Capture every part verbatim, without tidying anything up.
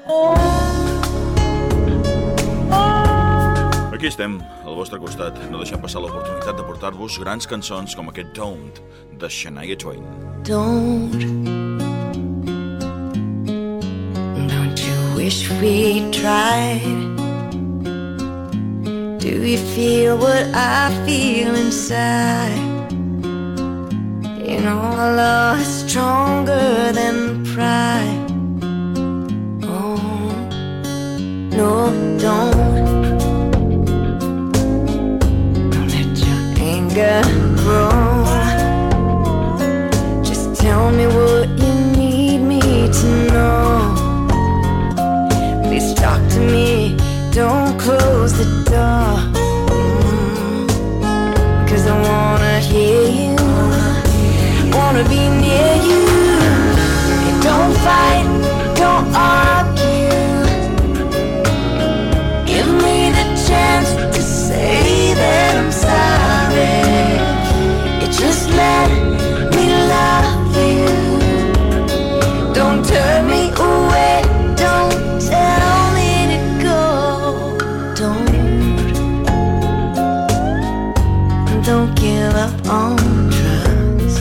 Aquí estem, al vostre costat. No deixem passar l'oportunitat de portar-vos grans cançons com aquest Don't, de Shania Twain. Don't Don't you wish we tried? Do you feel what I feel inside? You know our love is stronger than pride. Oh, no, don't grow. Just tell me what you need me to know. Please talk to me, don't close the door. mm, Cause I wanna hear you, wanna be near you. Don't fight, don't argue. Give me the chance to say that I'm sorry. Just let me love you. Don't turn me away. Don't tell me to go. Don't Don't give up on trust.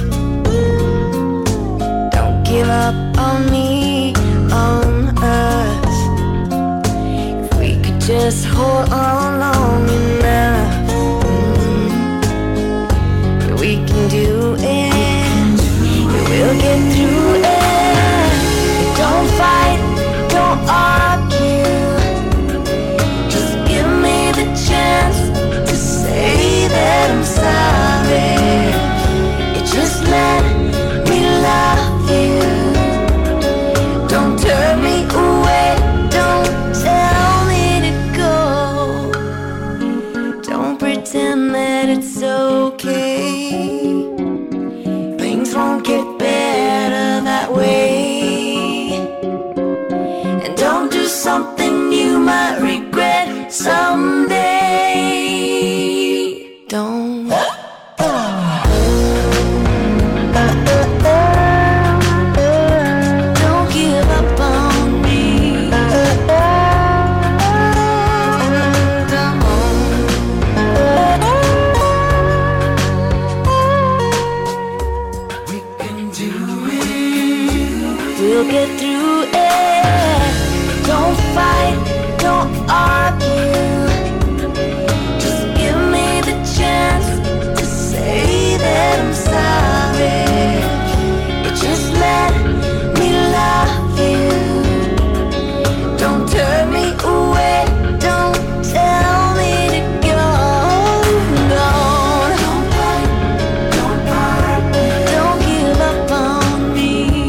Don't give up on me, on us. If we could just hold on long enough, we can do it, we'll get through it. Don't fight, don't argue. Just give me the chance to say that I'm sorry. You just let me love you. Don't turn me away, don't tell me to go. Don't pretend that it's okay. Won't get better that way. And don't do something you might regret someday. Don't Don't give up on me. Come on. We'll get through it. Don't fight, don't argue. Just give me the chance to say that I'm sorry. You just let me love you. Don't turn me away. Don't tell me to go. Don't, don't fight, don't argue. Don't give up on me.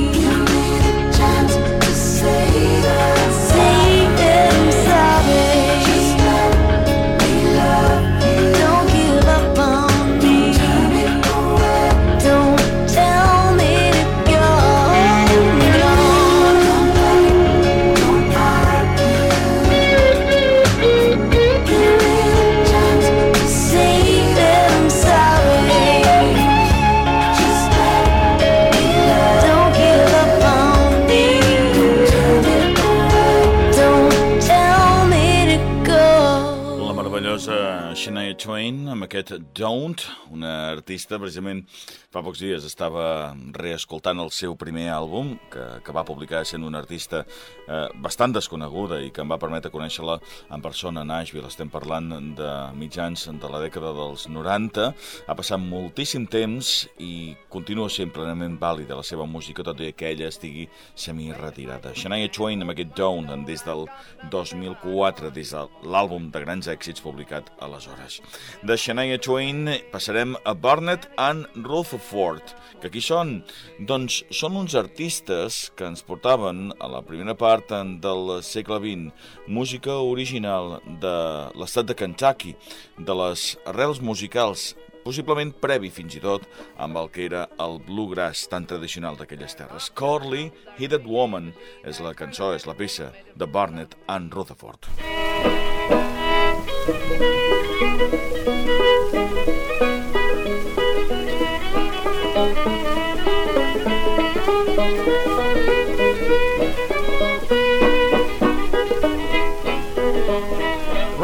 Shania Twain amb aquest Don't, una artista precisament fa pocs dies estava reescoltant el seu primer àlbum que, que va publicar sent una artista eh, bastant desconeguda i que em va permetre conèixer-la en persona a Nashville. Estem parlant de mitjans de la dècada dels noranta. Ha passat moltíssim temps i continua sent plenament vàlida la seva música, tot i que ella estigui semi-retirada. Shania Twain amb aquest Don't des del dos mil quatre, des de l'àlbum de grans èxits publicat aleshores. De Shania Twain passarem a Barnett and Rutherford, que qui són? Doncs són uns artistes que ens portaven a la primera part del segle vint música original de l'estat de Kentucky, de les arrels musicals possiblement previ fins i tot amb el que era el bluegrass tan tradicional d'aquelles terres. Curly Headed Woman és la cançó, és la peça de Barnett and Rutherford.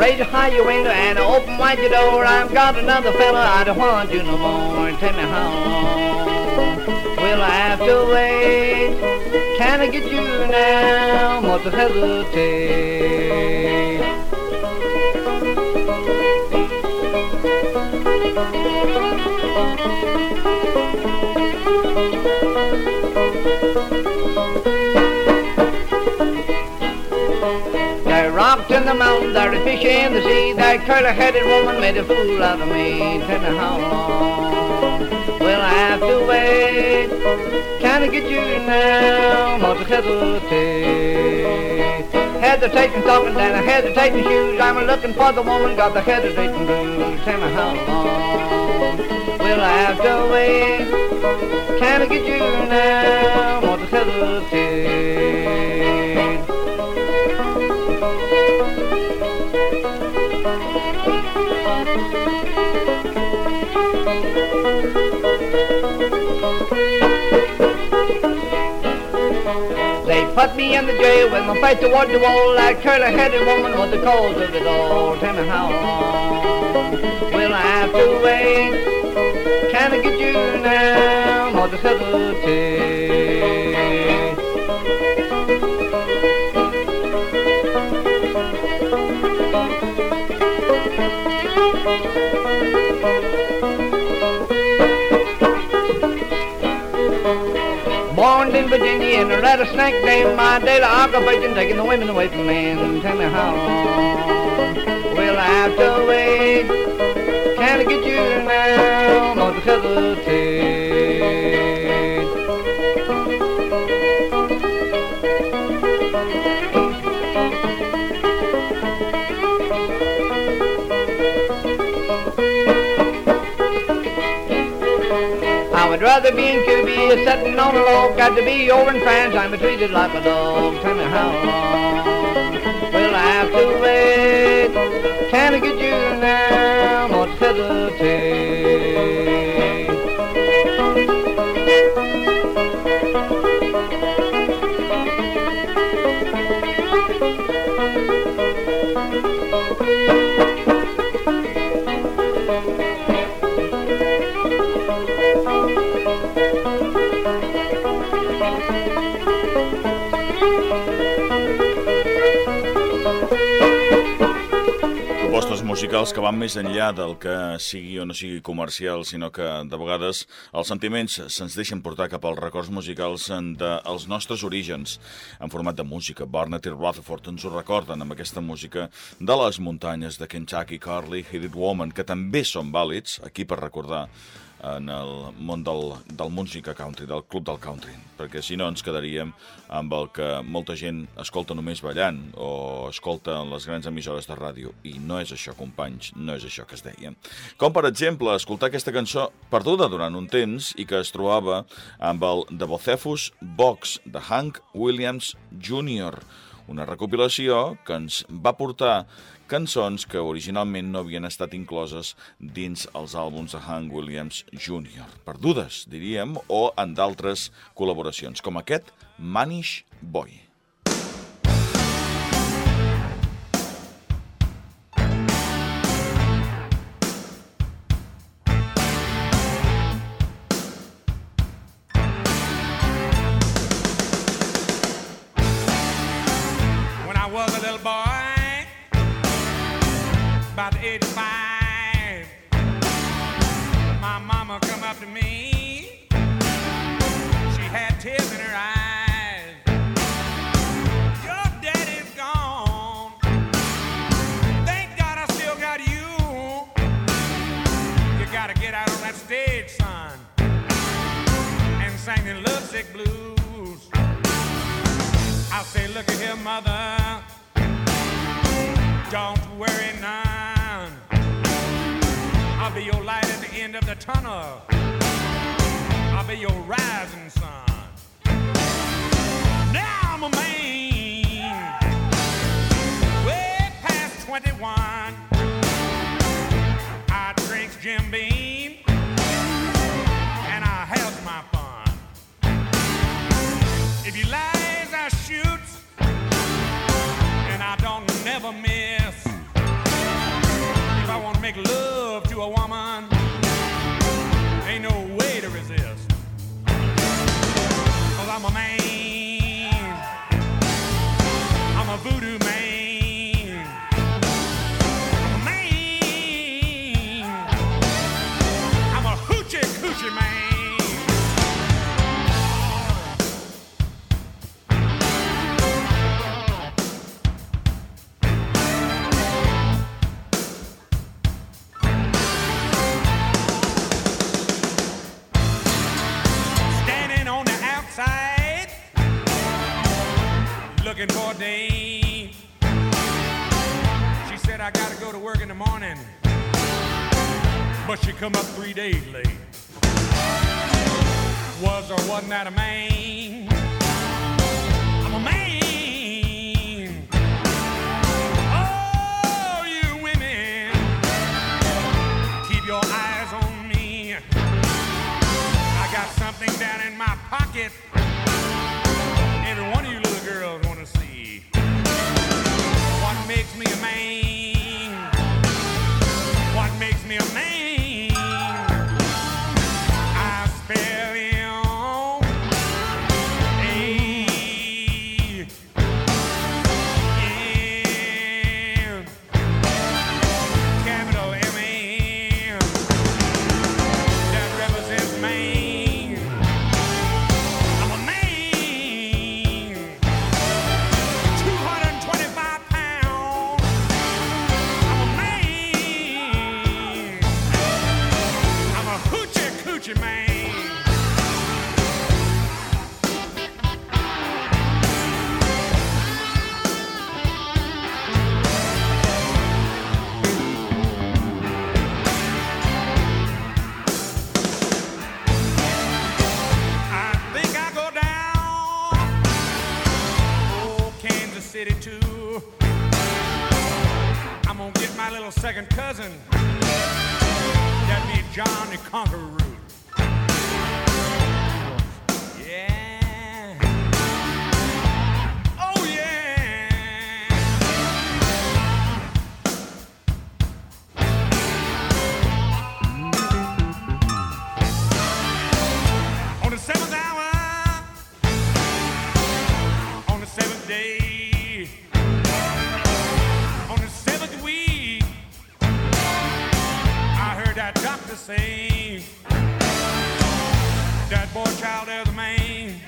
raise high your window and open wide your door. I've got another fella, I don't want you no more. Tell me how long will I have to wait? Can I get you now? Must I hesitate? There rocked in the mountains, there a fish in the sea. That curly-headed woman made a fool out of me. Tell me how long will I have to wait? Can I get you now? Must I hesitate? Hesitating talking and a hesitating shoes. I'm looking for the woman, got the hesitating blues. Tell me how long will I have to wait? Can I get you now? Must I hesitate? They put me in the jail with my face toward the wall. That curly-headed woman was the cause of it all. Tell me how long will I have to wait? Can I get you now? Must I hesitate? Born in Virginia in a rattlesnake name, my daily occupation taking the women away from men. Tell me how long will I have to wait? Can I get you now? Must I hesitate? I'd rather be in Cuba, sitting on a log. Got to be over in France, I'm treated like a dog. Tell me how long will I have to wait? Can I get you now? Must hesitate? Propostes musicals que van més enllà del que sigui o no sigui comercial, sinó que de vegades els sentiments se'ns deixen portar cap als records musicals dels nostres orígens en format de música. Barnett i Rutherford ens ho recorden amb aquesta música de les muntanyes de Kentucky, Carly, Headed Woman, que també són vàlids aquí per recordar en el món del, del música country, del club del country, perquè si no ens quedaríem amb el que molta gent escolta només ballant o escolta en les grans emissores de ràdio, i no és això, companys, no és això que es deia. Com, per exemple, escoltar aquesta cançó perduda durant un temps i que es trobava amb el The Bocephus Box de Hank Williams júnior, una recopilació que ens va portar cançons que originalment no havien estat incloses dins els àlbums de Hank Williams júnior Perdudes, diríem, o en d'altres col·laboracions, com aquest Manish Boy. When I was a little boy, about the age of five, my mama come up to me. She had tears in her eyes. Your daddy's gone. Thank God I still got you. You gotta get out on that stage, son, and sing the lovesick blues. I say, look at here, mother, don't worry none. I'll be your light at the end of the tunnel. I'll be your rising sun. Now I'm a man, way past twenty-one. I drink Jim Beam, and I have my fun. If you lies, I shoot, and I don't never miss. make love to a woman, ain't no way to resist. 'Cause I'm a man, I'm a voodoo man, I'm a man, I'm a hoochie coochie man. Looking for a date. She said I gotta go to work in the morning, but she come up three days late. Was or wasn't that a man? I'm a man. Oh, you women, keep your eyes on me. I got something down in my pocket every one of you little girls want to see. What makes me a man? What makes me a man? I spell him A M capital M A N. That represents man. I'm a man. two hundred twenty-five pounds. I'm a man. I'm a hoochie coochie man. I think I go down, oh, Kansas City too. I'm gonna get my little second cousin, that be John the Conqueror. Yeah. Oh yeah. On the seventh hour, on the seventh day, on the seventh week, I heard that doctor say that boy child is a man.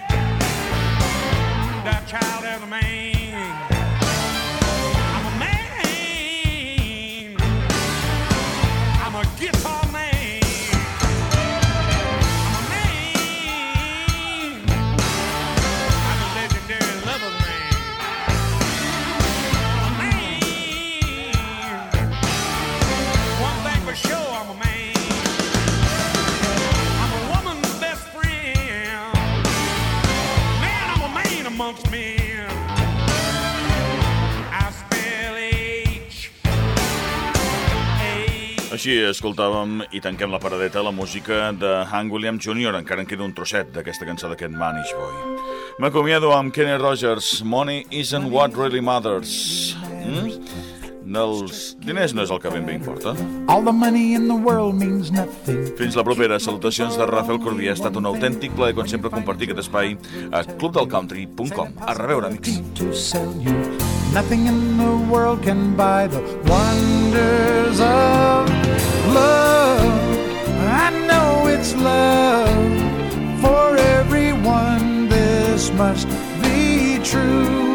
That child is a man. I'm a man. I'm a guitar man. I'm a man. I'm a legendary lover man. I'm a man. One thing for sure, I'm a man. I'm a woman's best friend. Man, I'm a man amongst men. I spell H A. Així escoltàvem i tanquem la paradeta la música de Hank Williams júnior Encara en queda un trosset d'aquesta cançó d'aquest Manish Boy. M'acomiado amb Kenny Rogers. Money isn't what really matters. Mm? Els diners no és el que ben bé importa. All the money in the world means nothing. Fins la propera. Salutacions de Rafael Corbí. Ha estat un autèntic plaer, com sempre, compartir aquest espai a club del country punt com. A reveure, amics. To sell you. Nothing in the world can buy the wonders of love. I know it's love for everyone. This must be true.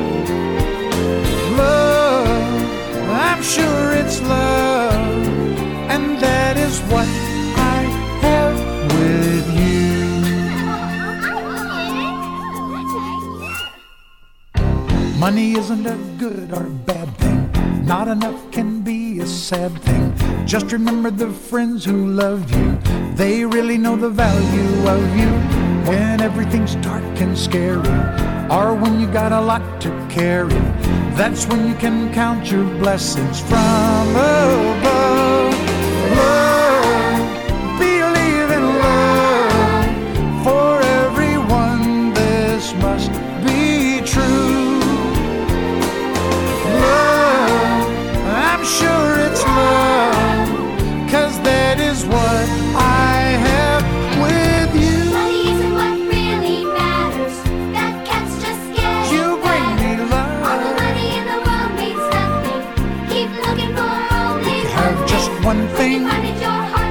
Love, I'm sure it's love, and that is what I have with you. Money isn't a good or bad thing. Not enough can be a sad thing. Just remember the friends who love you. They really know the value of you. When everything's dark and scary, or when you got a lot to carry, that's when you can count your blessings from above. Love, believe in love. For everyone this must be true. Love, I'm sure it's love. thing. Find it your heart